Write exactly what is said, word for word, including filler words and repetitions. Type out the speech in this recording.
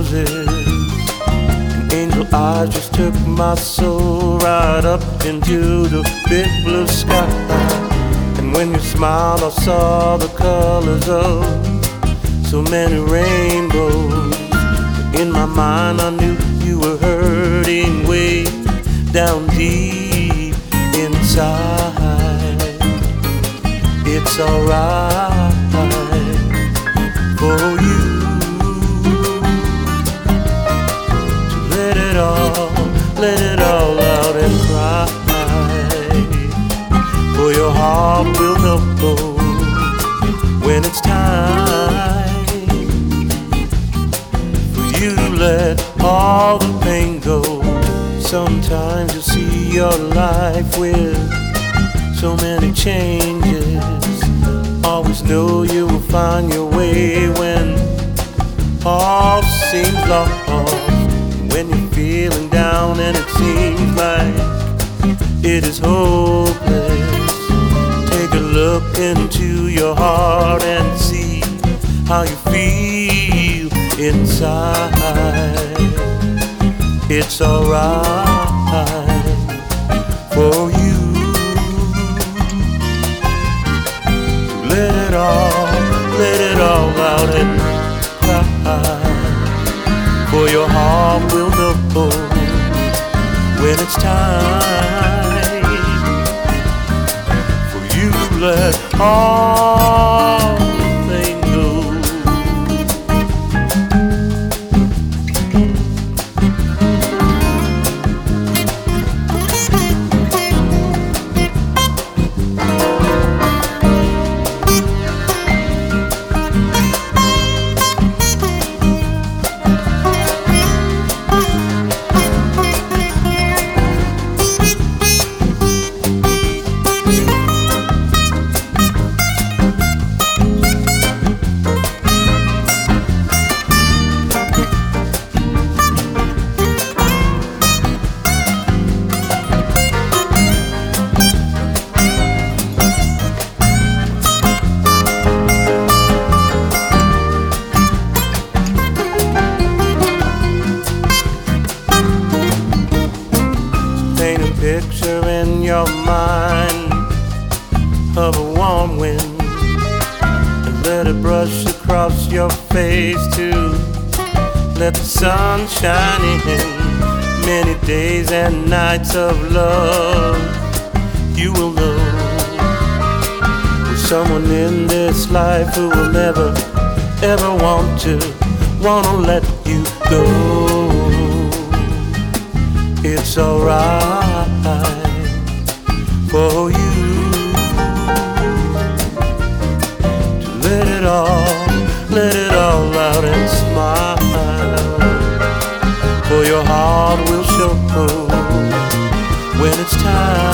roses. And angel eyes just took my soul right up into the big blue sky. And when you smiled, I saw the colors of so many rainbows. In my mind, I knew you were hurting way down deep inside. It's alright for you to let it all, let it all out and cry. For your heart will know when it's time for you to let all the pain go. Sometimes you'll see your life with so many changes. Always know you will find your way when all seems lost. When you're feeling down and it seems like it is hopeless, take a look into your heart and see how you feel inside. It's alright for you to let it all, let it all out and cry. For your heart will know when it's time for you to let all things go. Paint a picture in your mind of a warm wind and let it brush across your face to let the sun shine in. Many days and nights of love, you will know there's someone in this life who will never, ever want to, wanna let you go. It's alright for you to let it all, let it all out and smile. For your heart will show when it's time